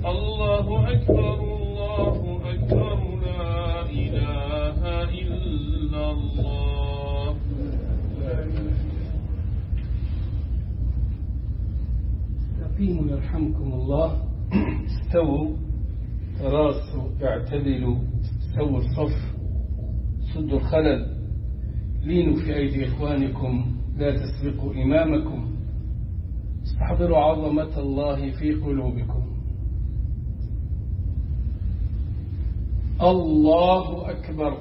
الله أكبر الله أكبر لا إله إلا الله. استقيموا يرحمكم الله. استووا تراصوا اعتدلوا، سووا الصف، سدوا الخلل، لينوا في أيدي إخوانكم، لا تسبقوا إمامكم، استحضروا عظمة الله في قلوبكم. الله أكبر.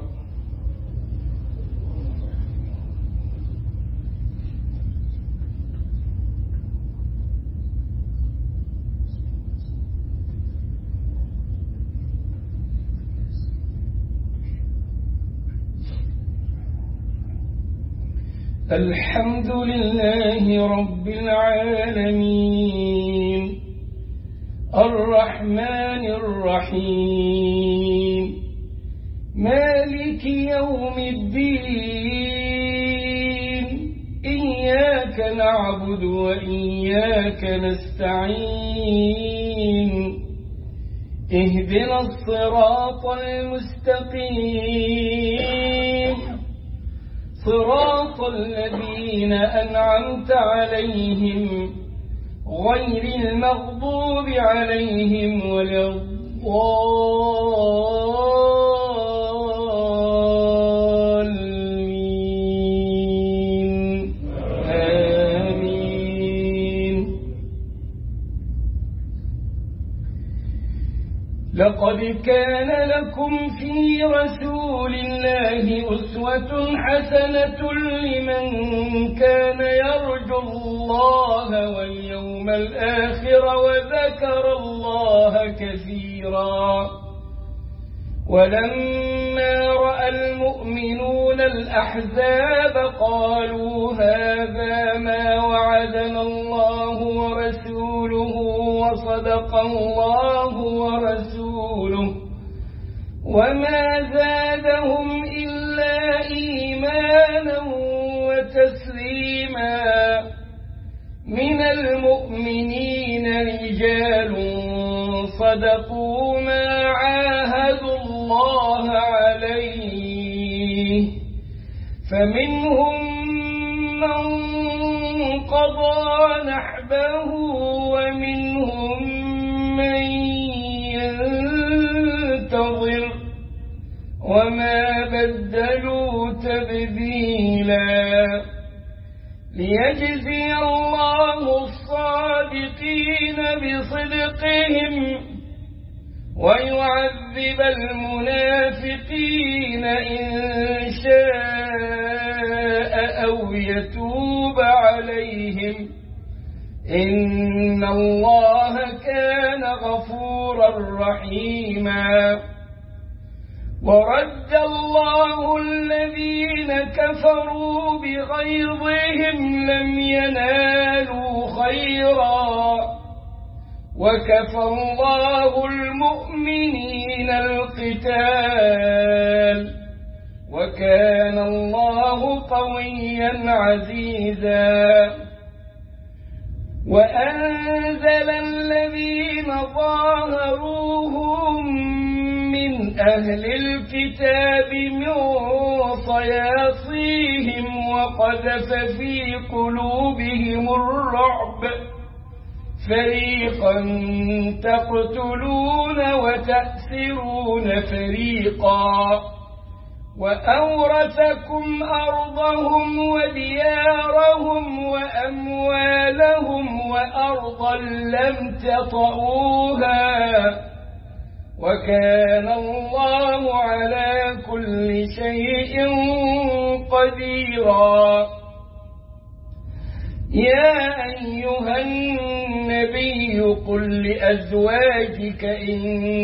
الحمد لله رب العالمين الرحمن الرحيم مالك يوم الدين إياك نعبد وإياك نستعين اهدنا الصراط المستقيم صراط الذين أنعمت عليهم غير المغضوب عليهم ولا الضالين آمين. لقد كان لكم في رسول الله أسوة حسنة لمن كان يرجو الله واليوم الآخر وذكر الله كثيرا. ولما رأى المؤمنون الأحزاب قالوا هذا ما وعدنا الله ورسوله وصدق الله ورسوله وما زادهم إلا إيمانا وتسليما. من المؤمنين رجال صدقوا ما عاهدوا الله عليه فمنهم من قضى نحبه ومنهم من ينتظر وما بدلوا تبديلا. ليجزي الله الصادقين بصدقهم ويعذب المنافقين إن شاء أو يتوب عليهم إن الله كان غفورا رحيما. ورد الله الذين كفروا بغيظهم لم ينالوا خيرا وكفى الله المؤمنين القتال وكان الله قويا عزيزا. وأنزل الذين ظاهروهم من أهل الكتاب من صياصيهم وقذف في قلوبهم الرعب فريقا تقتلون وتأسرون فريقا وأورثكم أرضهم وديارهم وأموالهم وأرضا لم تطئوها وكان الله على كل شيء قديرا. يا أيها النبي قل لأزواجك إن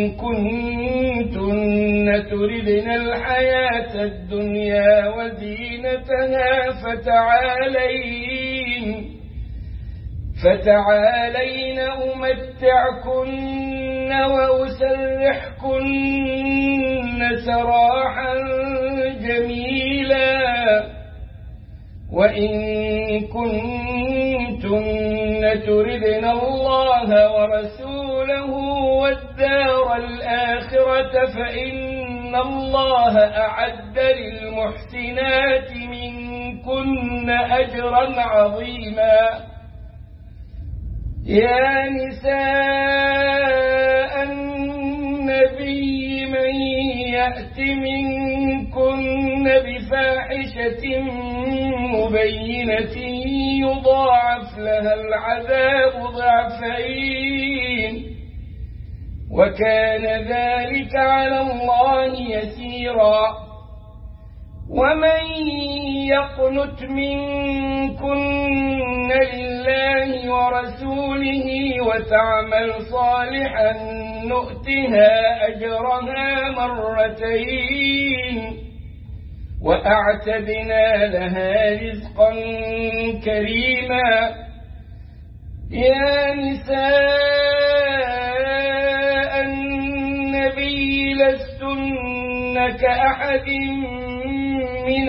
كنتن تردن الحياة الدنيا وزينتها فتعالين أمتعكن وأسرحكن سراحا جميلا. وإن كنتن تردن الله ورسوله والدار الآخرة فإن الله أعد للمحسنات منكن أجرا عظيما. يا نساء النبي من يأت منكن بفاحشة مبينة يضاعف لها العذاب ضعفين وكان ذلك على الله يسيرا. ومن يقنت منكن لله ورسوله وتعمل صالحا نؤتها أجرها مرتين وأعتدنا لها رزقا كريما. يا نساء النبي لستن كأحد من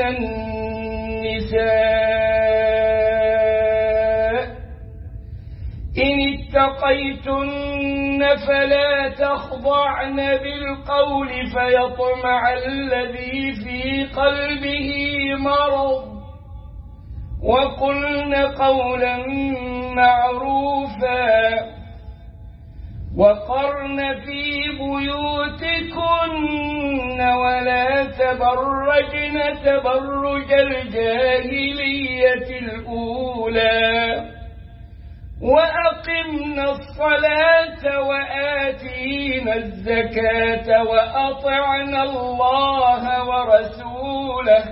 النساء إن اتقيتن فلا تخضعن بالقول فيطمع الذي في قلبه مرض وقلن قولا معروفا وقرن في بيوتكن ولا تبرجن تبرج الجاهلية الأولى وأقمنا الصلاة وآتينا الزكاة وأطعنا الله ورسوله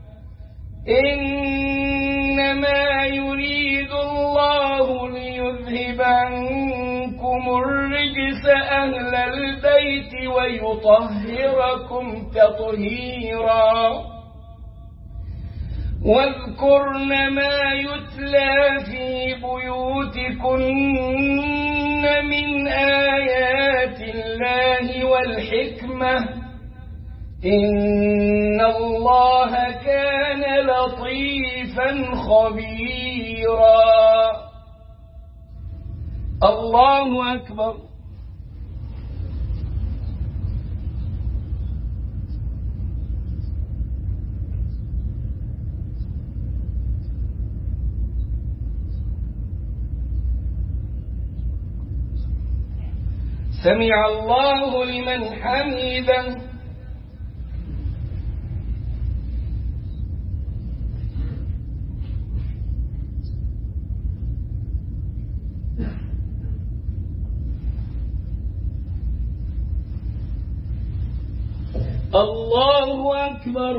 إنما يريد الله ليذهب عنكم الرجس أهل البيت ويطهركم تطهيرا. واذكرن ما يتلى في بيوتكن من آيات الله والحكمة إن الله كان لطيفا خبيرا. الله أكبر. سمع الله لمن حمده. الله أكبر.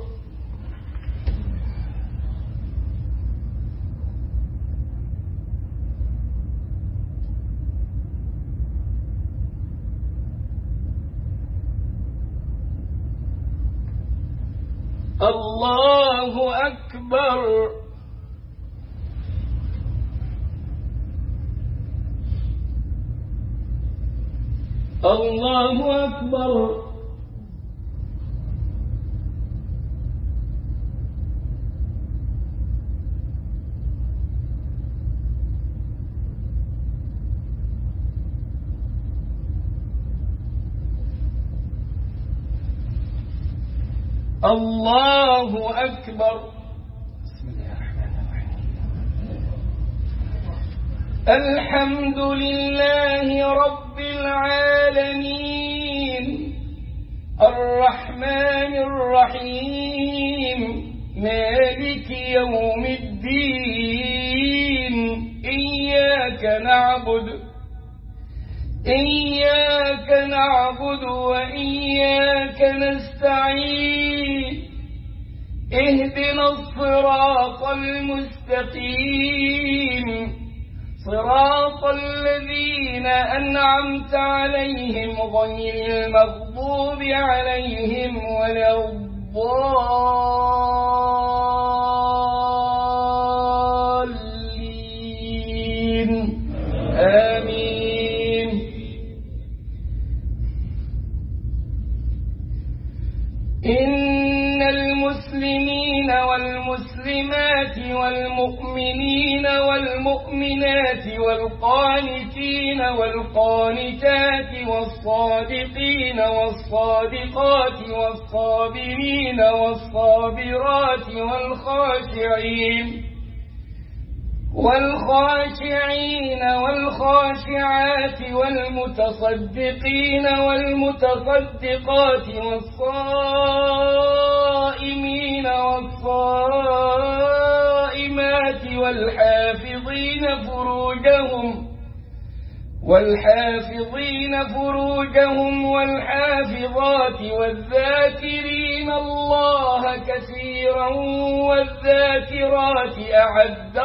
الله أكبر. الله أكبر. الله أكبر. بسم الله الرحمن الرحيم. الحمد لله رب العالمين الرحمن الرحيم مالك يوم الدين إياك نعبد وإياك نستعين اهدنا الصراط المستقيم صراط الذين أنعمت عليهم غير المغضوب عليهم ولا الضالين آمين. إن المسلمين والمسلمين والمسلمات والمؤمنين والمؤمنات والقانتين والقانتات والصادقين والصادقات والصابرين والصابرات والخاشعين والخاشعات والمتصدقين والمتصدقات والصائمين والصائمات والحافظين فروجهم والحافظات والذاكرين الله كثيرا والذاكرات أعد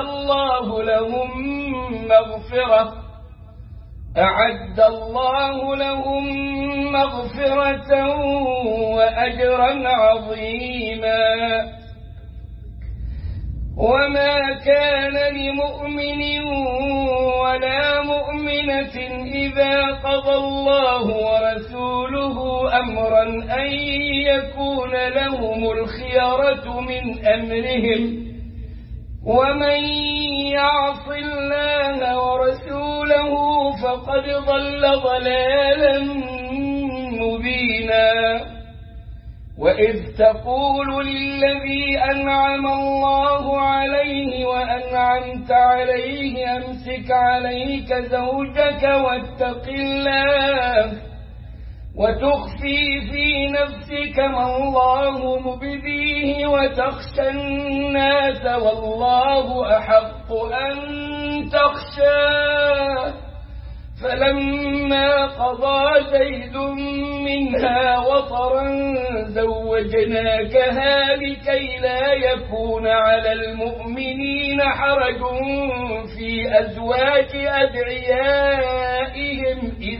الله لهم مغفرة وأجرا عظيما. وما كان لمؤمن ولا مؤمنة إذا قضى الله ورسوله أمرا أن يكون لهم الخيرة من أمرهم ومن يعص الله ورسوله فقد ضل ضلالا مبينا. وإذ تقول للذي أنعم الله عليه وأنعمت عليه أمسك عليك زوجك واتق الله وتخفي في نفسك ما الله مبديه وتخشى الناس والله أحق أن تخشاه فلما قضى زيد منها وطرا زوجناكها لكي لا يكون على المؤمنين حرج في أزواج أدعيائهم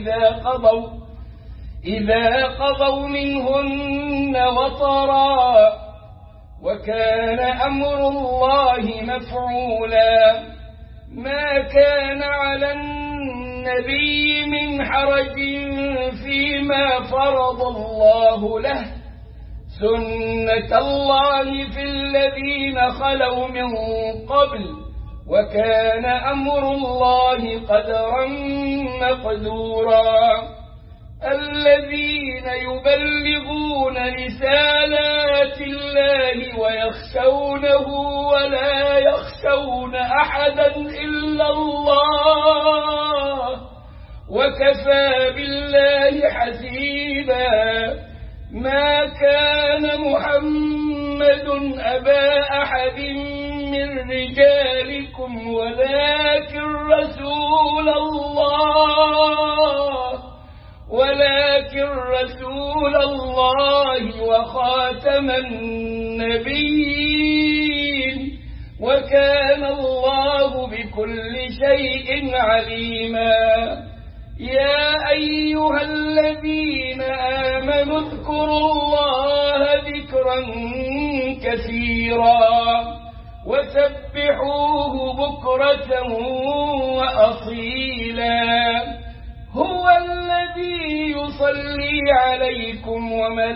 إذا قضوا منهن وطرا وكان أمر الله مفعولا. ما كان على النبي من حرج فيما فرض الله له سنة الله في الذين خلوا من قبل وكان أمر الله قدرا مقدورا. الذين يبلغون رسالات الله ويخشونه ولا يخشون أحدا إلا الله وكفى بالله حسيبا. ما كان محمد أبا أحد من رجالكم ولكن رسول الله وخاتم النبيين وكان الله بكل شيء عليما. يا أيها الذين آمنوا اذكروا الله ذكرا كثيرا وسبحوه بكرة وأصيلا. هو الذي يصلي عليكم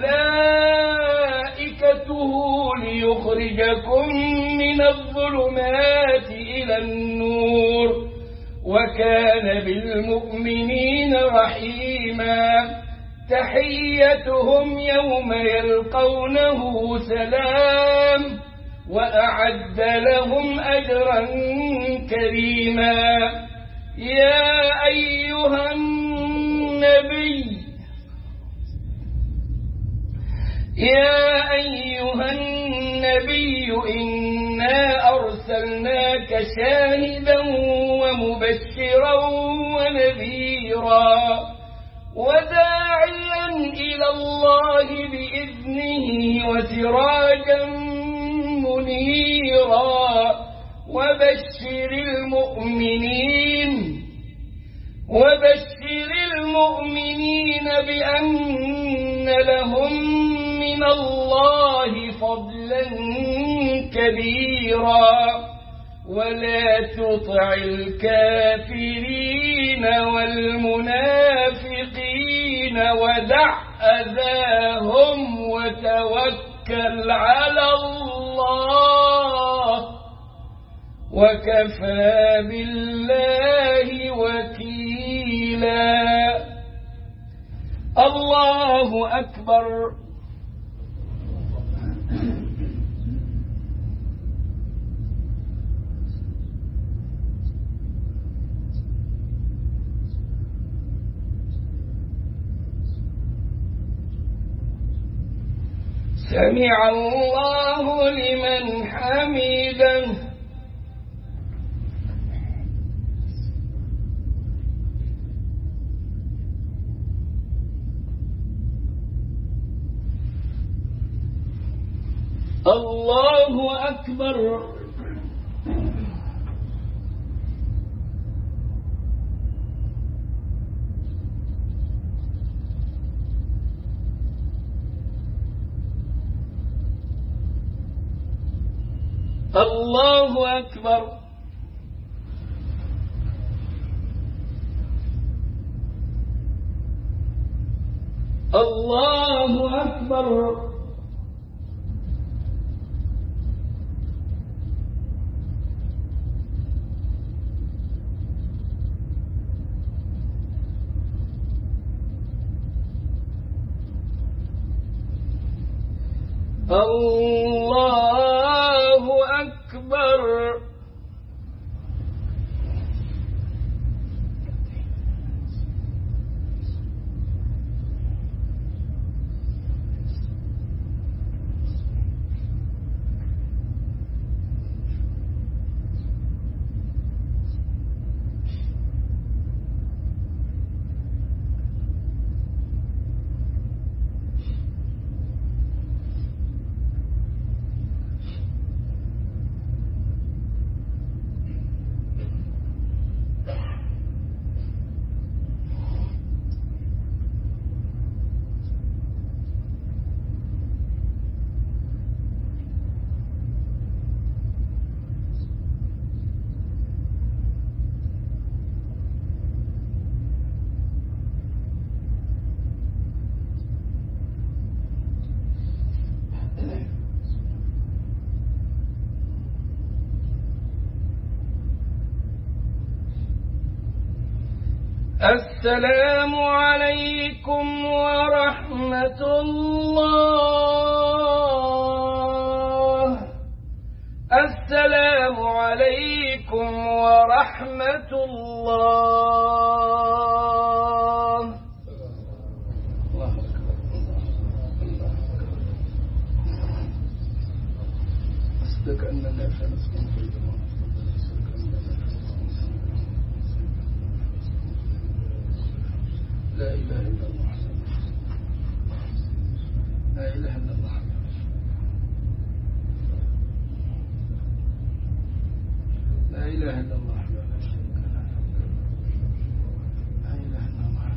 وملائكته ليخرجكم من الظلمات إلى النور وكان بالمؤمنين رحيما. تحيتهم يوم يلقونه سلام وأعد لهم أجرا كريما. يا أيها النبي إنا أرسلناك شاهدا ومبشرا ونذيرا وداعيا إلى الله بإذنه وسراجا منيرا. وبشر المؤمنين بأن لهم من الله فضلا كبيرا. ولا تطع الكافرين والمنافقين ودع أذاهم وتوكل على الله وكفى بالله وكيلا. الله أكبر. سمع الله لمن حمده. الله أكبر. الله أكبر. الله أكبر. الله أكبر. السلام عليكم ورحمة الله. السلام عليكم ورحمة الله. أصدق أن لا خلصكم في الجماعة. لا إله إلا الله. لا إله إلا الله. لا إله إلا الله. لا إله إلا الله.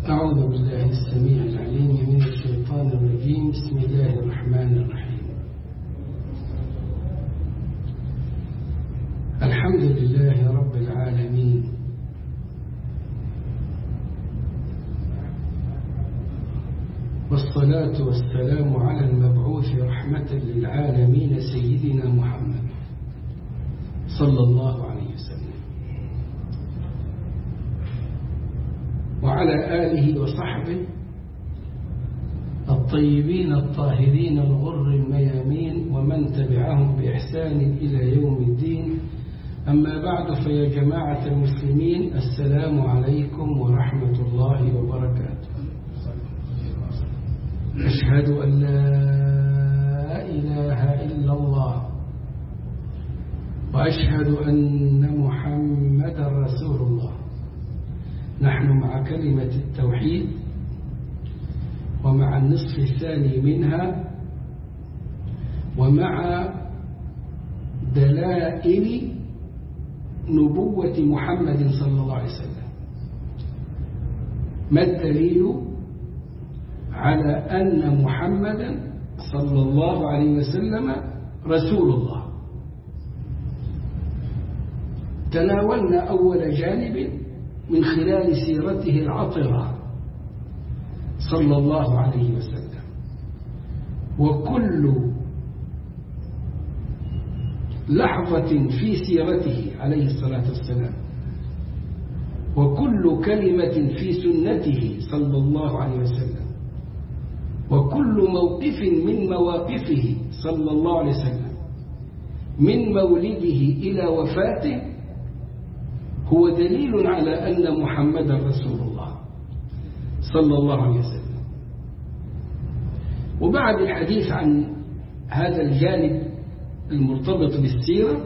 أعوذ بالله السميع العليم من الشيطان الرجيم. بسم الله الرحمن الرحيم. الحمد لله رب العالمين، والصلاة والسلام على المبعوث رحمة للعالمين سيدنا محمد صلى الله عليه وسلم، وعلى آله وصحبه الطيبين الطاهرين الغر الميامين، ومن تبعهم بإحسان إلى يوم الدين. أما بعد، فيا جماعة المسلمين، السلام عليكم ورحمة الله وبركاته. أشهد أن لا إله إلا الله، وأشهد أن محمدا رسول الله. نحن مع كلمة التوحيد، ومع النصف الثاني منها، ومع دلائل نبوة محمد صلى الله عليه وسلم. ما الدليل على أن محمدا صلى الله عليه وسلم رسول الله؟ تناولنا أول جانب من خلال سيرته العطرة صلى الله عليه وسلم، وكل لحظة في سيرته عليه الصلاة والسلام، وكل كلمة في سنته صلى الله عليه وسلم، وكل موقف من مواقفه صلى الله عليه وسلم من مولده إلى وفاته هو دليل على أن محمدا رسول الله صلى الله عليه وسلم. وبعد الحديث عن هذا الجانب المرتبط بالسيرة،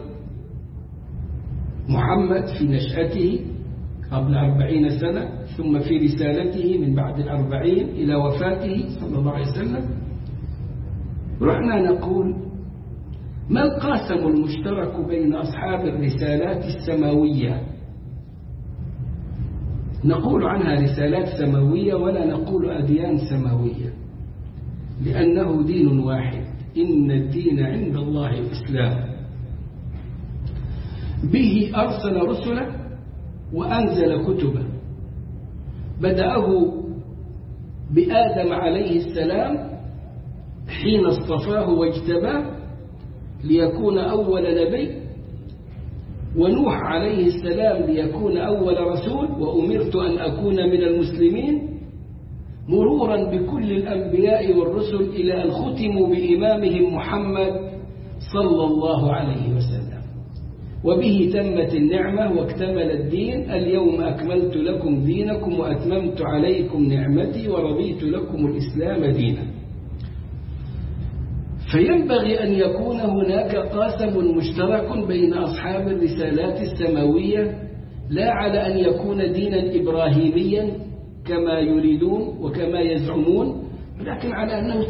محمد في نشأته قبل 40 سنة، ثم في رسالته من بعد 40 إلى وفاته صلى الله عليه وسلم، رحنا نقول: ما القاسم المشترك بين أصحاب الرسالات السماوية؟ نقول عنها رسالات سماوية ولا نقول أديان سماوية، لأنه دين واحد، إن الدين عند الله الإسلام. به أرسل رسله وأنزل كتبه، بدأه بآدم عليه السلام حين اصطفاه واجتباه ليكون أول نبي، ونوح عليه السلام ليكون أول رسول، وأمرت أن أكون من المسلمين، مرورا بكل الأنبياء والرسل إلى أن ختموا بإمامهم محمد صلى الله عليه وسلم. وبه تمت النعمة واكتمل الدين. اليوم أكملت لكم دينكم وأتممت عليكم نعمتي ورضيت لكم الإسلام دينا. فينبغي أن يكون هناك قاسم مشترك بين أصحاب الرسالات السماوية، لا على أن يكون دينا إبراهيميا كما يريدون وكما يزعمون، ولكن على أنه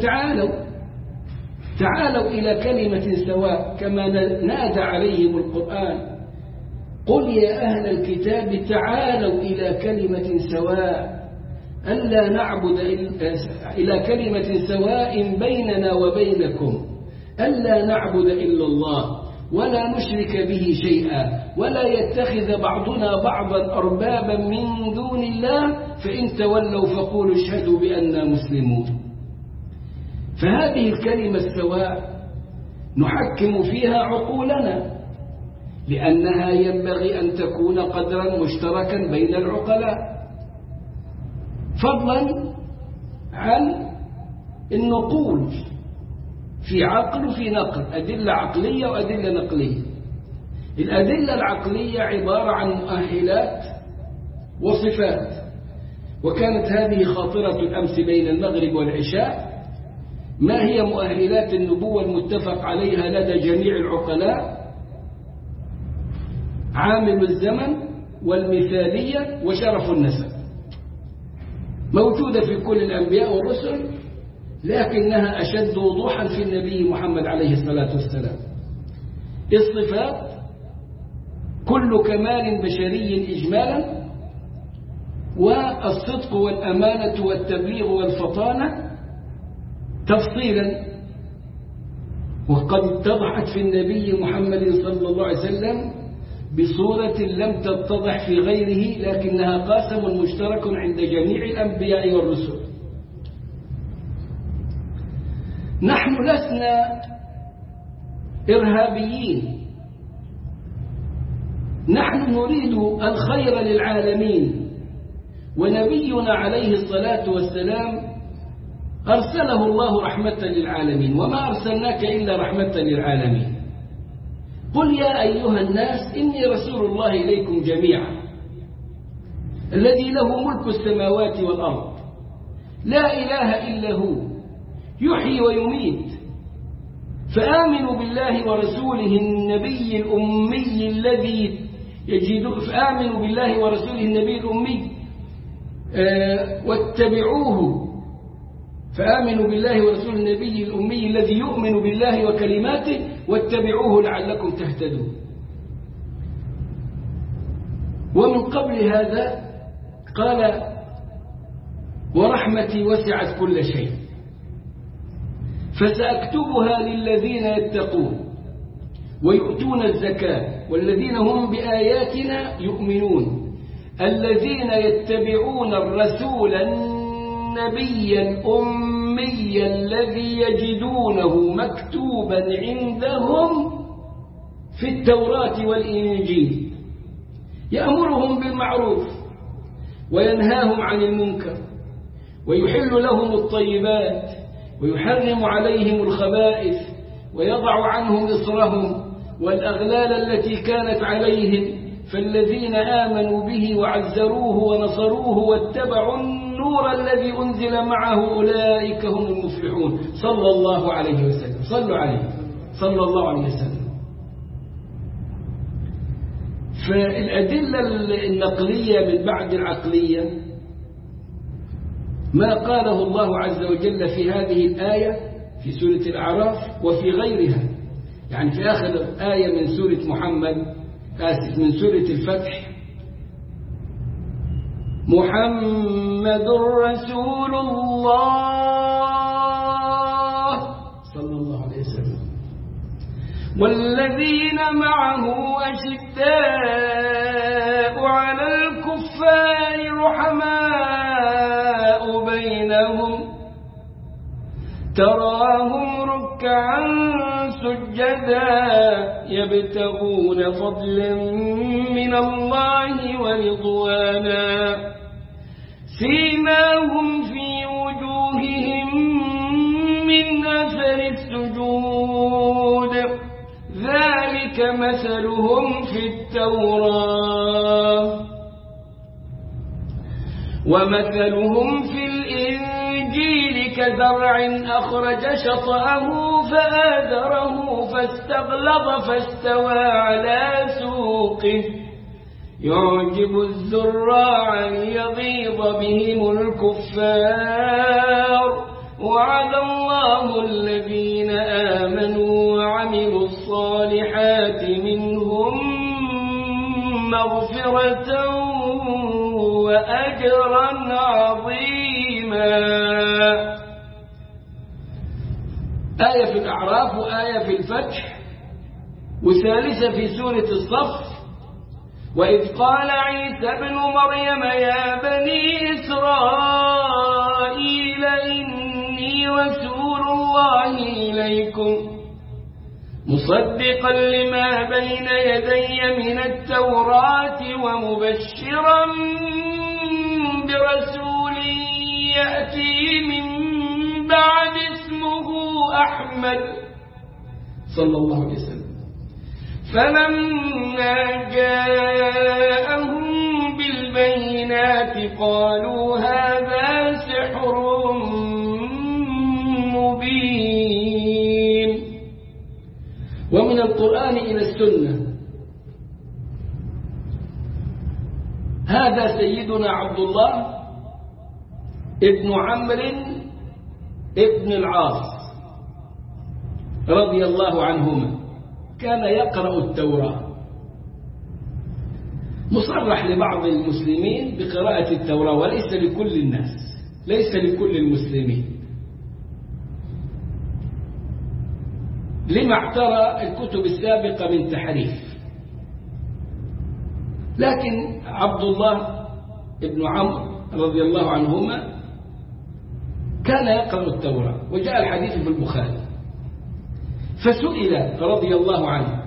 تعالوا إلى كلمة سواء، كما نادى عليهم القرآن: قل يا أهل الكتاب تعالوا إلى كلمة سواء ألا نعبد إلى كلمة سواء بيننا وبينكم ألا نعبد إلا الله ولا نشرك به شيئا ولا يتخذ بعضنا بعضا أربابا من دون الله فإن تولوا فقولوا اشهدوا بأننا مسلمون. فهذه الكلمة السواء نحكم فيها عقولنا، لأنها ينبغي أن تكون قدرا مشتركا بين العقلاء، فضلا عن النقول في عقل وفي نقل، أدلة عقلية وأدلة نقلية. الأدلة العقلية عبارة عن مؤهلات وصفات، وكانت هذه خاطرة الأمس بين المغرب والعشاء: ما هي مؤهلات النبوة المتفق عليها لدى جميع العقلاء؟ عامل الزمن والمثالية وشرف النسب، موجودة في كل الأنبياء والرسل، لكنها أشد وضوحا في النبي محمد عليه الصلاة والسلام. الصفات: كل كمال بشري إجمالا والصدق والأمانة والتبليغ والفطانة تفصيلا، وقد اتضحت في النبي محمد صلى الله عليه وسلم بصورة لم تتضح في غيره، لكنها قاسم مشترك عند جميع الأنبياء والرسل. نحن لسنا إرهابيين، نحن نريد الخير للعالمين، ونبينا عليه الصلاة والسلام أرسله الله رحمة للعالمين، وما أرسلناك إلا رحمة للعالمين. قل يا أيها الناس إني رسول الله إليكم جميعا الذي له ملك السماوات والأرض لا إله إلا هو يحيي ويميت، فآمنوا بالله ورسوله النبي الأمي الذي فآمنوا بالله ورسوله النبي الأمي واتبعوه، فآمنوا بالله ورسوله النبي الأمي الذي يؤمن بالله وكلماته واتبعوه لعلكم تهتدون. ومن قبل هذا قال ورحمتي وسعت كل شيء فسأكتبها للذين يتقون ويؤتون الزكاة والذين هم بآياتنا يؤمنون الذين يتبعون الرسول النبي الأمي الذي يجدونه مكتوبا عندهم في التوراة والإنجيل يأمرهم بالمعروف وينهاهم عن المنكر ويحل لهم الطيبات ويحرم عليهم الخبائث ويضع عنهم إصرهم والأغلال التي كانت عليهم، فالذين آمنوا به وعزروه ونصروه واتبعوا النور الذي أنزل معه أولئك هم المفلحون. صلى الله عليه وسلم. صلوا عليه صلى الله عليه وسلم. فالأدلة النقلية من بعد العقلية ما قاله الله عز وجل في هذه الآية في سورة الأعراف وفي غيرها، يعني في آخر آية من سورة من سورة الفتح: محمد رسول الله صلى الله عليه وسلم والذين معه أشداء على الكفار رحماء بينهم تراهم ركعا سجدا يبتغون فضلا من الله ورضوانا سيماهم في وجوههم من أثر السجود ذلك مثلهم في التوراة ومثلهم في الإنجيل كزرع أخرج شطأه فآزره فاستغلظ فاستوى على سوقه يعجب الزراع ليغيظ بهم الكفار وعد الله الذين آمنوا وعملوا الصالحات منهم مغفرة وأجرا عظيما. آية في الأعراف وآية في الفتح وثالثة في سورة الصف: وإذ قال عيسى ابن مريم يا بني إسرائيل إني رسول الله إليكم مصدقا لما بين يدي من التوراة ومبشرا برسول يأتي من بعد اسمه أحمد صلى الله عليه وسلم. فلما جاءهم بالبينات قالوا هذا سحر مبين. ومن القرآن إلى السنة: هذا سيدنا عبد الله ابن عمرو ابن العاص رضي الله عنهما كان يقرأ التوراة مصرح لبعض المسلمين بقراءة التوراة وليس لكل الناس، ليس لكل المسلمين، لما اعترى الكتب السابقة من تحريف. لكن عبد الله بن عمرو رضي الله عنهما كان يقرأ التوراة، وجاء الحديث في البخاري، فسئل رضي الله عنه: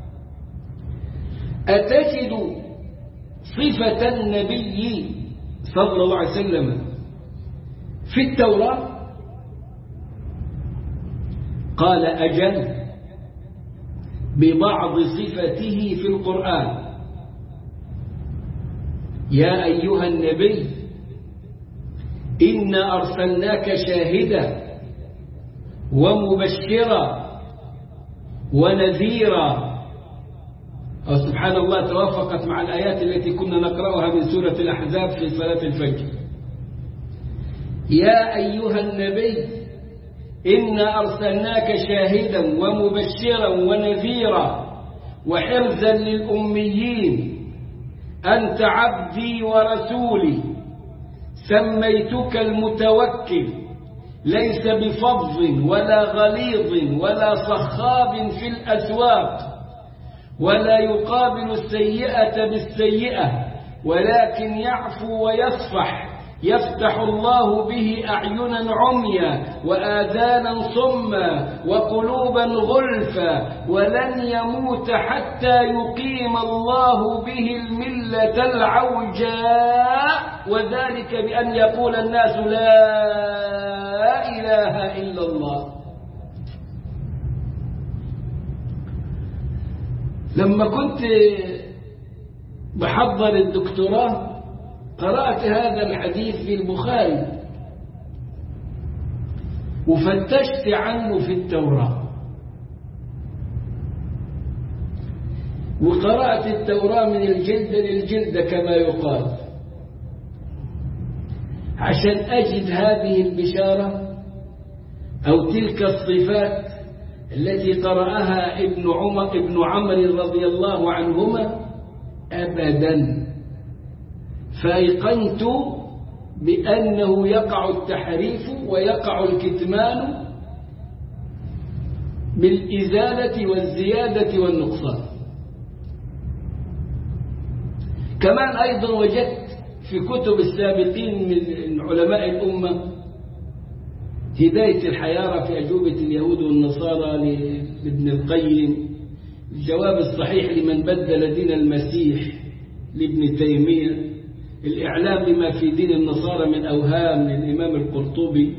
أتجد صفة النبي صلى الله عليه وسلم في التوراة؟ قال: أجل، ببعض صفته في القرآن. يا أيها النبي إنا أرسلناك شاهدا ومبشرا ونذيرا. سبحان الله، توافقت مع الآيات التي كنا نقرأها من سورة الأحزاب في صلاة الفجر. يا أيها النبي إنا أرسلناك شاهدا ومبشرا ونذيرا وحرزا للأميين، أنت عبدي ورسولي، سميتك المتوكل، ليس بفظ ولا غليظ ولا صخاب في الأسواق، ولا يقابل السيئة بالسيئة، ولكن يعفو ويصفح، يفتح الله به أعينا عميا وآذانا صما وقلوبا غلفا، ولن يموت حتى يقيم الله به الملة العوجاء، وذلك بأن يقول الناس لا إله إلا الله. لما كنت بحضر الدكتوراه قرأت هذا الحديث في البخاري وفتشت عنه في التوراة، وقرأت التوراة من الجلد للجلد كما يقال، عشان أجد هذه البشارة أو تلك الصفات التي قرأها ابن عمرو رضي الله عنهما أبدا. فأيقنت بأنه يقع التحريف ويقع الكتمان بالإزالة والزيادة والنقصان. كمان أيضا وجدت في كتب السابقين من علماء الأمة هداية الحيارى في أجوبة اليهود والنصارى لابن القيم، الجواب الصحيح لمن بدل دين المسيح لابن تيمية، الإعلام بما في دين النصارى من أوهام للإمام القرطبي،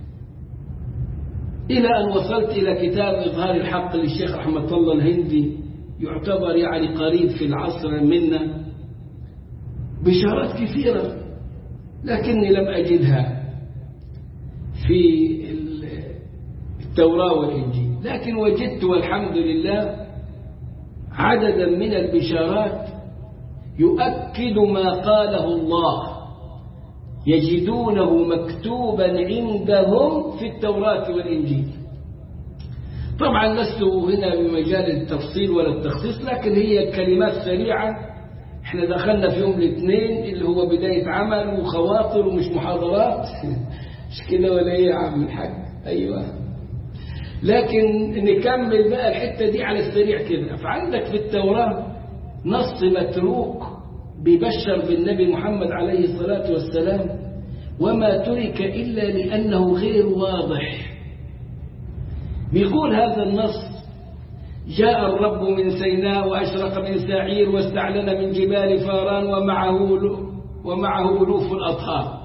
إلى أن وصلت إلى كتاب إظهار الحق للشيخ أحمد الله الهندي، يعتبر يعني قريب في العصر منا، بشارات كثيرة لكني لم أجدها في التوراة والإنجيل. لكن وجدت والحمد لله عددا من البشارات يؤكد ما قاله الله، يجدونه مكتوبا عندهم في التوراة والإنجيل. طبعا لست هنا بمجال التفصيل ولا التخصيص، لكن هي كلمات سريعة. احنا دخلنا في يوم الاثنين اللي هو بداية عمل وخواطر ومش محاضرات، مش كده ولا ايه يا عم الحاج؟ ايوه. لكن نكمل بقى الحتة دي على السريع كده. فعندك في التوراة نص متروك بيبشر بالنبي محمد عليه الصلاة والسلام، وما ترك إلا لأنه غير واضح. بيقول هذا النص: جاء الرب من سيناء وأشرق من سعير واستعلن من جبال فاران ومعه ألوف الأطهار.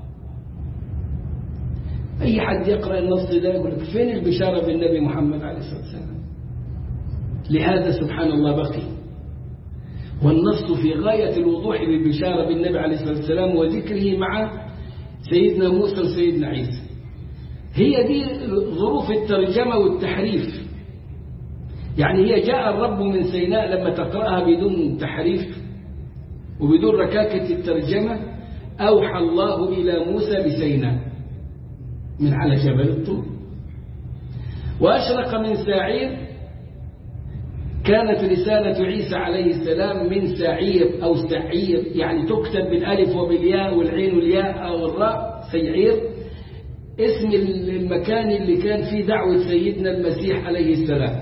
أي حد يقرأ النص ده يقول لك فين البشارة بالنبي محمد عليه الصلاة والسلام؟ لهذا سبحان الله بقي، والنص في غاية الوضوح بالبشارة بالنبي عليه الصلاة والسلام وذكره مع سيدنا موسى وسيدنا عيسى. هي دي ظروف الترجمة والتحريف. يعني هي جاء الرب من سيناء لما تقرأها بدون تحريف وبدون ركاكة الترجمة، أوحى الله إلى موسى بسيناء من على جبل الطور. وأشرق من سعير كانت رسالة عيسى عليه السلام من سعير أو سعير، يعني تكتب بالألف وبالياء والعين والياء أو الراء، سيعير اسم المكان اللي كان فيه دعوة سيدنا المسيح عليه السلام.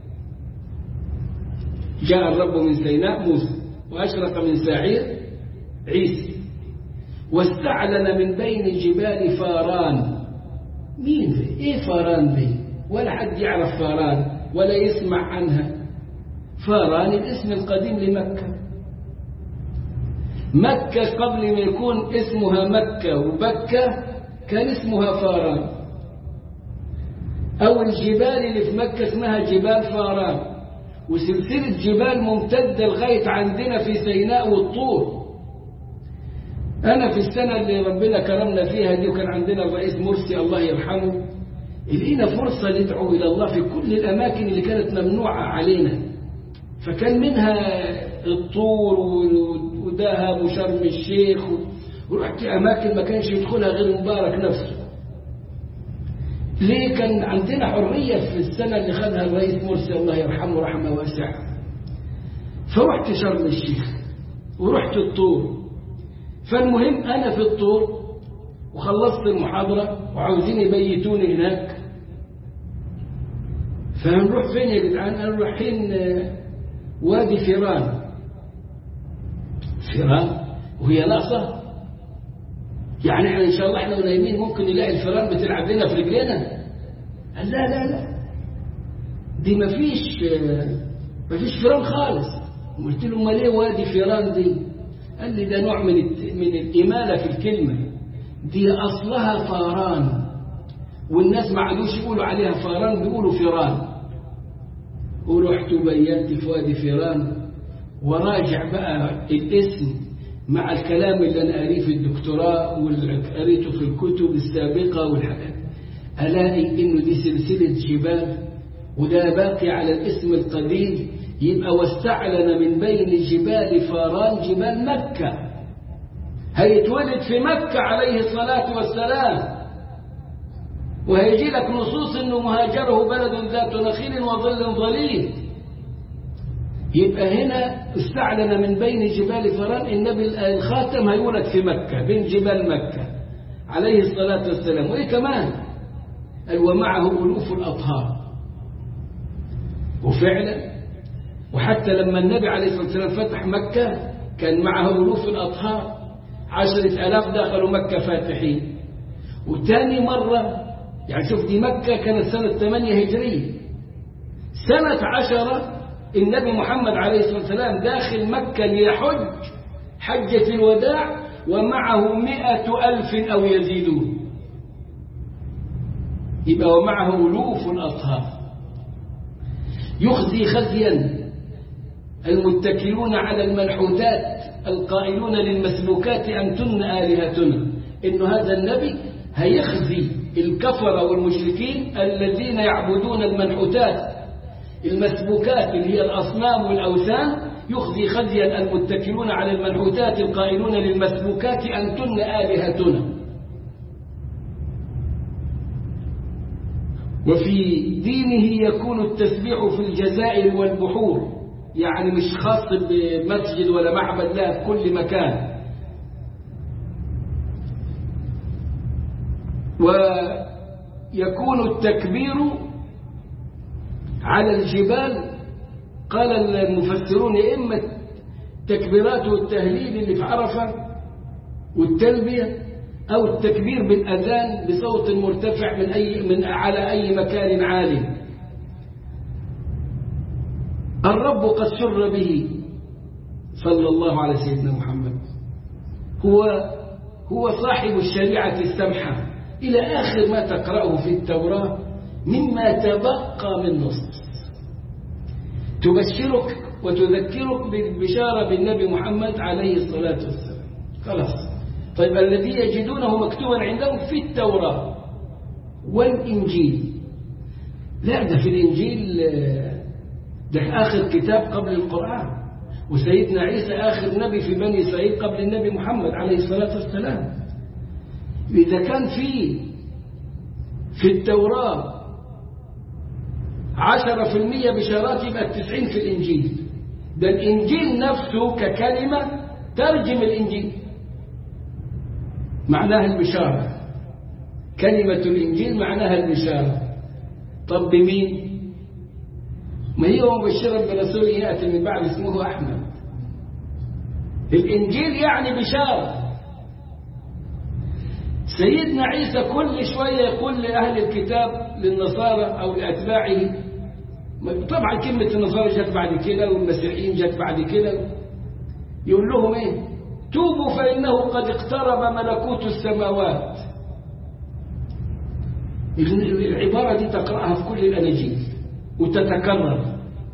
جاء الرب من سيناء موسى وأشرق من سعير عيسى، واستعلن من بين الجبال فاران. مين ذي؟ ايه فاران ذي؟ ولا حد يعرف فاران ولا يسمع عنها. فاران الاسم القديم لمكة. مكة قبل ما يكون اسمها مكة وبكة كان اسمها فاران، أو الجبال اللي في مكة اسمها جبال فاران، وسلسلة جبال ممتدة لغاية عندنا في سيناء والطور. أنا في السنة اللي ربنا كرمنا فيها دي وكان عندنا الرئيس مرسي الله يرحمه، لقينا فرصة ندعو إلى الله في كل الأماكن اللي كانت ممنوعة علينا، فكان منها الطور ودهب وشرم الشيخ، ورحت أماكن ما كانش يدخلها غير مبارك نفسه. ليه؟ كان عندنا حرية في السنة اللي خدها الرئيس مرسي الله يرحمه رحمة واسعة. فرحت شرم الشيخ ورحت الطور. فالمهم أنا في الطور وخلصت المحاضرة وعاوزين يبيتوني هناك، فهنروح فين يا جدعان؟ قالوا رايحين وادي فيران. فيران وهي ناقصة؟ يعني احنا ان شاء الله احنا ونايمين ممكن نلاقي الفيران بتلعب لنا في رجلنا؟ قال لا لا لا، دي مفيش فيران خالص. قلت له امال ايه وادي فيران دي؟ قال لي ده نوع من الإمالة في الكلمة، دي أصلها فاران، والناس ما عادوش يقولوا عليها فاران، بيقولوا فيران. ورحت بينت في وادي فيران وراجع بقى الاسم مع الكلام اللي أنا قريه في الدكتوراه واللي قريته في الكتب السابقة والحاجات، ألاقي إنه دي سلسلة جبال وده باقي على الاسم القديم. يبقى واستعلن من بين الجبال فاران جبال مكة، هيتولد في مكة عليه الصلاة والسلام، وهيجي لك نصوص إنه مهاجره بلد ذات نخيل وظل ظليل. يبقى هنا استعلن من بين جبال فاران، النبي الخاتم هيولد في مكة بين جبال مكة عليه الصلاة والسلام. وإيه كمان؟ قال ومعه ألوف الأطهار. وفعلا، وحتى لما النبي عليه الصلاة والسلام فتح مكة كان معه ألوف الأطهار، 10,000 دخلوا مكة فاتحين. وتاني مرة يعني شوف، دي مكة كانت سنة 8 هجرية، سنة 10 النبي محمد عليه الصلاة والسلام داخل مكة ليحج حجة الوداع ومعه 100,000 أو يزيدون. يبقى ومعه ألوف الأطهار. يخزي خزيا المتكلون على المنحوتات القائلون للمسلوكات أنتن آلهتنا، إنه هذا النبي هيخزي الكفر والمشركين الذين يعبدون المنحوتات المسبوكات اللي هي الأصنام والأوثان. يخزي خزيا المتكلون على المنحوتات القائلون للمسبوكات أنتن آلهتنا. وفي دينه يكون التسبيح في الجزائر والبحور، يعني مش خاص بمسجد ولا معبد، لا، في كل مكان. ويكون التكبير على الجبال. قال المفسرون إما التكبيرات والتهليل اللي في عرفة والتلبية، أو التكبير بالأذان بصوت مرتفع من على أي مكان عالي. الرب قد سر به صلى الله على سيدنا محمد، هو صاحب الشريعة السمحة إلى آخر ما تقرأه في التوراة مما تبقى من نص تبشرك وتذكرك بالبشارة بالنبي محمد عليه الصلاة والسلام. خلاص. طيب الذي يجدونه مكتوبا عندهم في التوراة والإنجيل، لا، ده في الإنجيل ده آخر كتاب قبل القرآن، وسيدنا عيسى آخر نبي في بني إسرائيل قبل النبي محمد عليه الصلاة والسلام. إذا كان في التوراة 10% بشارات، يبقى 90 في الإنجيل. ده الإنجيل نفسه ككلمة ترجم الإنجيل، معناها البشارة. كلمة الإنجيل معناها البشارة. طب بمين؟ ما هي مبشرا برسول يأتي من بعد اسمه أحمد. الإنجيل يعني بشارة. سيدنا عيسى كل شوية يقول لأهل الكتاب للنصارى أو لأتباعه، طبعا كلمة النصارى جت بعد كده والمسيحيين جت بعد كده، يقول لهم إيه؟ توبوا فإنه قد اقترب ملكوت السماوات. العبارة دي تقرأها في كل الأناجيل وتتكرر.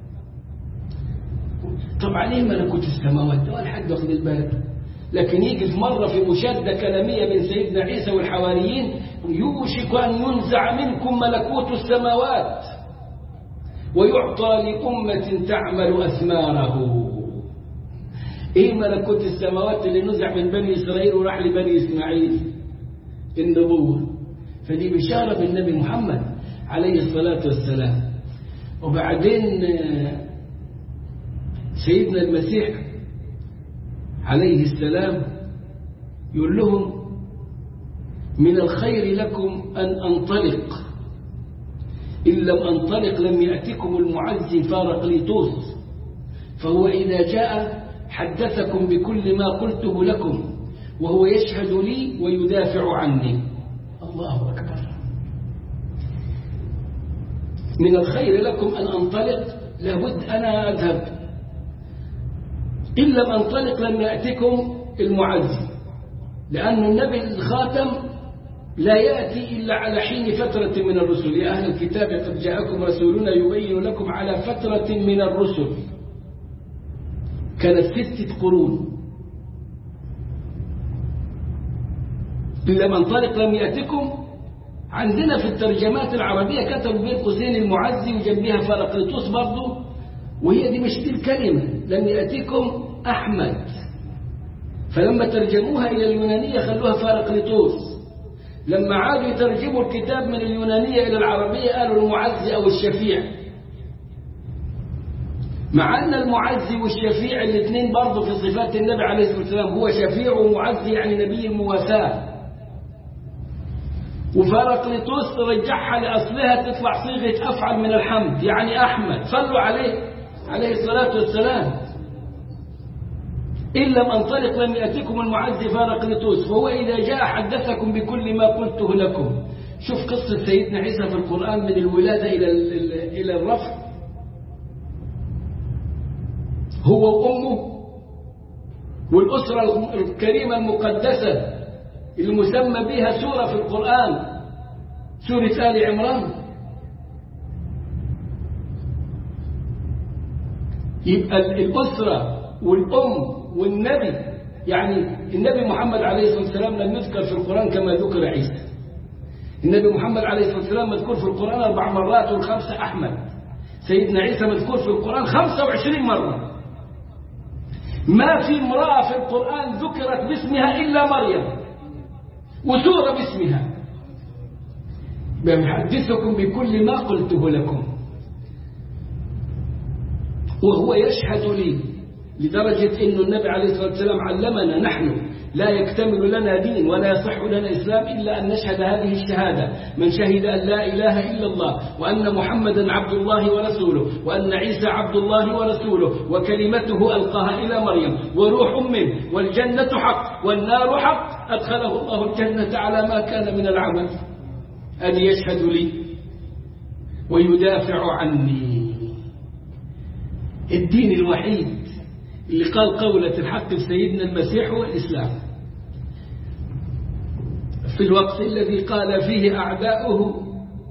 طبعا إيه ملكوت السماوات ده؟ ولا حد واخد البال. لكن يجي في مرة في مشادة كلامية بين سيدنا عيسى والحواريين، يوشك أن ينزع منكم ملكوت السماوات ويعطى لأمة تعمل أثماره. إيه ملكوت السماوات اللي نزع من بني إسرائيل وراح لبني إسماعيل؟ النبوة. فدي بشارة بالنبي محمد عليه الصلاة والسلام. وبعدين سيدنا المسيح عليه السلام يقول لهم من الخير لكم أن أنطلق، إن لم أنطلق لم يأتكم المعزي فارقليطوس، فهو إذا جاء حدثكم بكل ما قلته لكم وهو يشهد لي ويدافع عني. الله أكبر. من الخير لكم أن أنطلق، لابد أنا أذهب. إن لم أنطلق لم يأتكم المعزي، لأن النبي الخاتم لا يأتي إلا على حين فترة من الرسل. يا أهل الكتاب قد جاءكم رسولنا يبين لكم على فترة من الرسل، كانت 6 قرون. إن لم أنطلق لم يأتكم. عندنا في الترجمات العربية كتبوا بين قوسين المعزي وجنبها فارقليطوس برضه، وهي دي مش دي الكلمة. لم يأتكم أحمد، فلما ترجموها إلى اليونانية خلوها فارقليطوس. لما عادوا يترجموا الكتاب من اليونانية إلى العربية قالوا المعزي أو الشفيع، مع أن المعزي والشفيع الاثنين برضه في صفات النبي عليه الصلاة والسلام. هو شفيع ومعزي يعني نبي المواساة. وفارقليطوس ترجعها لأصلها تطلع صيغة أفعل من الحمد، يعني أحمد. صلوا عليه الصلاة والسلام. إن لم أنطلق لم يأتكم المعزي فارقليطوس، فهو إذا جاء حدثكم بكل ما قلته لكم. شوف قصة سيدنا عيسى في القرآن من الولادة إلى الرفع. هو وأمه والأسرة الكريمة المقدسة المسمى بها سورة في القرآن، سورة آل عمران. يبقى الأسرة والأم والنبي، يعني النبي محمد عليه الصلاة والسلام لم يذكر في القرآن كما ذكر عيسى. النبي محمد عليه الصلاة والسلام مذكور في القرآن 4 مرات وال5 أحمد. سيدنا عيسى مذكور في القرآن 25 مرة. ما في امرأة في القرآن ذكرت باسمها إلا مريم، وسورة باسمها. بيحدثكم بكل ما قلته لكم وهو يشهد لي، لدرجة أن النبي عليه الصلاة والسلام علمنا نحن لا يكتمل لنا دين ولا يصح لنا إسلام إلا أن نشهد هذه الشهادة: من شهد أن لا إله إلا الله وأن محمدا عبد الله ورسوله وأن عيسى عبد الله ورسوله وكلمته ألقاها إلى مريم وروح منه والجنة حق والنار حق أدخله الله الجنة على ما كان من العمل. أن يشهد لي ويدافع عني. الدين الوحيد اللي قال قولة الحق في سيدنا المسيح هو الإسلام. في الوقت الذي قال فيه أعداؤه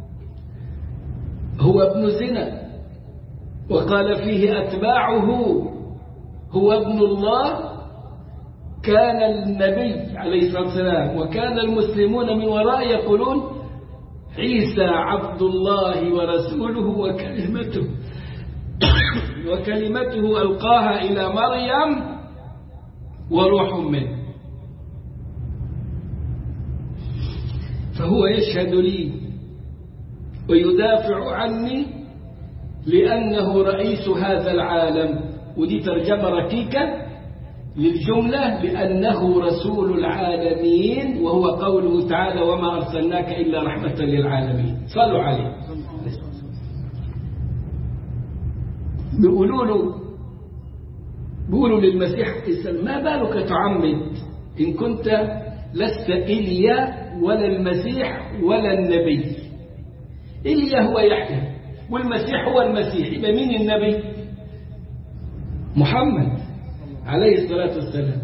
هو ابن زنا، وقال فيه أتباعه هو ابن الله، كان النبي عليه الصلاة والسلام وكان المسلمون من وراء يقولون عيسى عبد الله ورسوله وكلمته ألقاها إلى مريم وروح منه. فهو يشهد لي ويدافع عني لأنه رئيس هذا العالم. ودي ترجمة ركيكة للجملة لأنه رسول العالمين، وهو قوله تعالى وما أرسلناك إلا رحمة للعالمين. صلوا عليه. بيقولوا للمسيح ما بالك تعمد إن كنت لست إيليا ولا المسيح ولا النبي. إيليا هو يحيى والمسيح هو المسيح، يبقى مين النبي؟ محمد عليه الصلاة والسلام.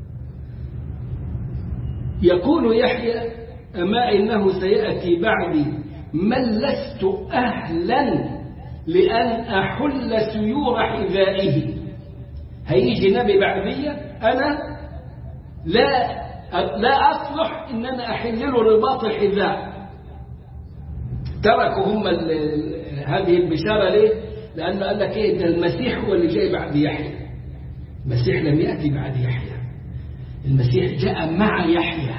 يقول يحيى أما إنه سيأتي بعدي من لست أهلا لأن أحل سيور حذائه. هيجي نبي بعدي أنا لا أصلح إن أنا أحل له رباط الحذاء. تركوا هم هذه البشارة ليه؟ لأنه قال لك إيه؟ ده المسيح هو اللي جاي بعد يحيى. المسيح لم يأتي بعد يحيى، المسيح جاء مع يحيى،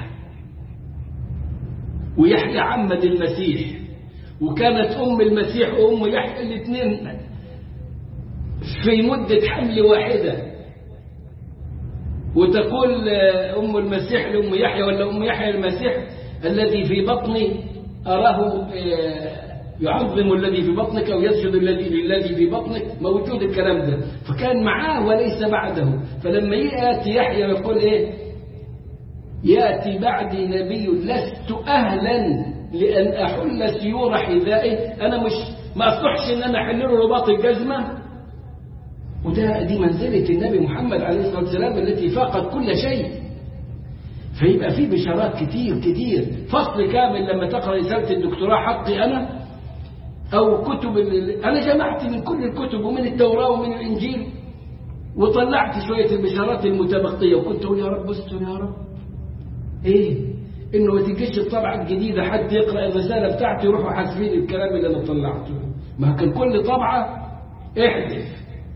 ويحيى عمد المسيح، وكانت أم المسيح وأم يحيى الاثنين في مدة حمل واحدة. وتقول أم المسيح لأم يحيى ولا أم يحيى المسيح الذي في بطني أراه يعظم الذي في بطنك أو يسجد للذي في بطنك. موجود الكلام ده، فكان معاه وليس بعده. فلما يأتي يحيى يقول إيه؟ يأتي بعدي نبي لست أهلا لأن أحل سيور حذائه. أنا ما أصلحش إن أنا أحل له رباط الجزمة. دي منزلة النبي محمد عليه الصلاة والسلام التي فاقت كل شيء. فيبقى في بشارات كتير كتير. فصل كامل لما تقرأ رسالة الدكتوراه حقي أنا أو كتب أنا جمعت من كل الكتب ومن التوراة ومن الإنجيل وطلعت شوية البشارات المتبقية، وكنت أقول يا رب استر يا رب إيه إنه ما تجيش الطبعة الجديدة حد يقرأ الرسالة بتاعتي يروحوا حاسبين الكلام اللي أنا طلعته. ما كان كل طبعة احذف.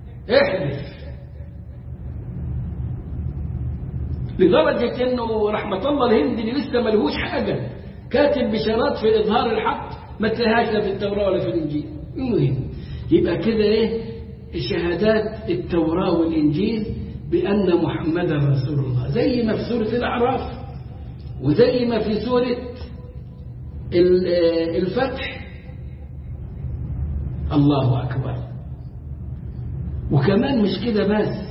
لدرجة إنه رحمة الله الهندي اللي لسه ملهوش حاجة كاتب بشارات في إظهار الحق ما تلاقيهاش لا في التوراة ولا في الإنجيل. المهم يبقى كده إيه شهادات التوراة والإنجيل بأن محمدا رسول الله، زي ما في سورة الأعراف وزي ما في سورة الفتح. الله أكبر. وكمان مش كده بس،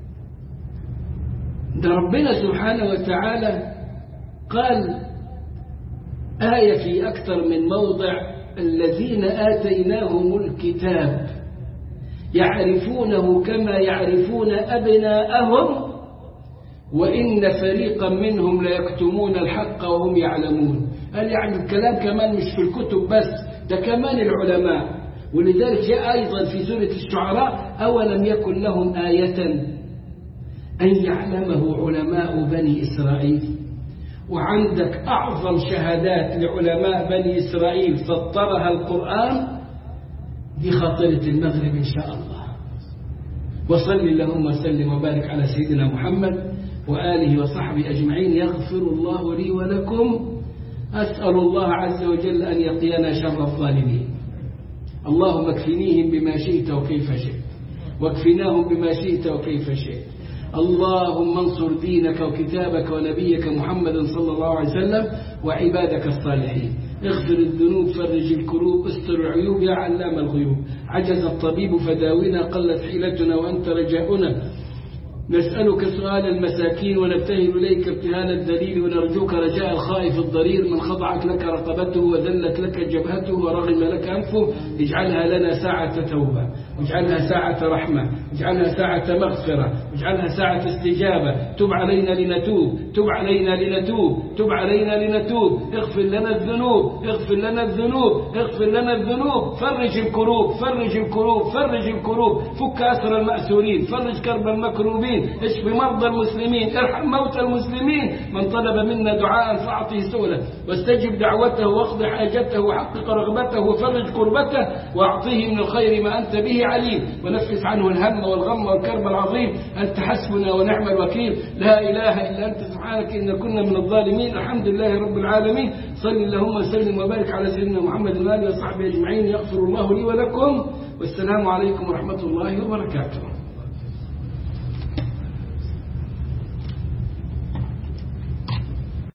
ده ربنا سبحانه وتعالى قال آية في أكثر من موضع الذين آتيناهم الكتاب يعرفونه كما يعرفون أبناءهم وإن فريقا منهم ليكتمون الحق وهم يعلمون. قال يعني الكلام كمان مش في الكتب بس، ده كمان العلماء. ولذلك جاء أيضا في سورة الشعراء أولم يكن لهم آية أن يعلمه علماء بني إسرائيل. وعندك أعظم شهادات لعلماء بني إسرائيل سطرها القرآن دي خاطرة المغرب إن شاء الله. وصل اللهم وسلم وبارك على سيدنا محمد وآله وصحبه أجمعين. يغفر الله لي ولكم. أسأل الله عز وجل أن يقينا شر الظالمين. اللهم اكفنيهم بما شئت وكيف شئت واكفناهم بما شئت وكيف شئت. اللهم انصر دينك وكتابك ونبيك محمد صلى الله عليه وسلم وعبادك الصالحين. اغفر الذنوب، فرج الكروب، استر العيوب يا علام الغيوب. عجز الطبيب فداونا، قلت حيلتنا وأنت رجاؤنا. نسألك سؤال المساكين ونبتهل إليك ابتهال الدليل، ونرجوك رجاء الخائف الضرير من خضعت لك رقبته وذلت لك جبهته ورغم لك أنفه. اجعلها لنا ساعة توبة، واجعلها ساعة رحمة، واجعلها ساعة مغفرة، واجعلها ساعة استجابة. تب علينا لنتوب، تب علينا لنتوب، تب علينا لنتوب. اغفر لنا الذنوب، اغفر لنا الذنوب، اغفر لنا الذنوب. فرج الكروب، فرج الكروب، فرج الكروب. فك أسر المأسورين، فرج كرب المكروبين، اشف مرضى المسلمين، ارحم موتى المسلمين. من طلب منا دعاء فأعطه سؤله، واستجب دعوته واقض حاجته وحقق رغبته وفرج كربته، واعطيه من الخير ما أنت به عليم، ونفس عنه الهم والغم والكرب العظيم. أنت حسبنا ونعم الوكيل، لا إله إلا أنت سبحانك إن كنا من الظالمين. الحمد لله رب العالمين. صل اللهم وسلم وبارك على سيدنا محمد وآله وصحبه أجمعين. يغفر الله لي ولكم، والسلام عليكم ورحمة الله وبركاته.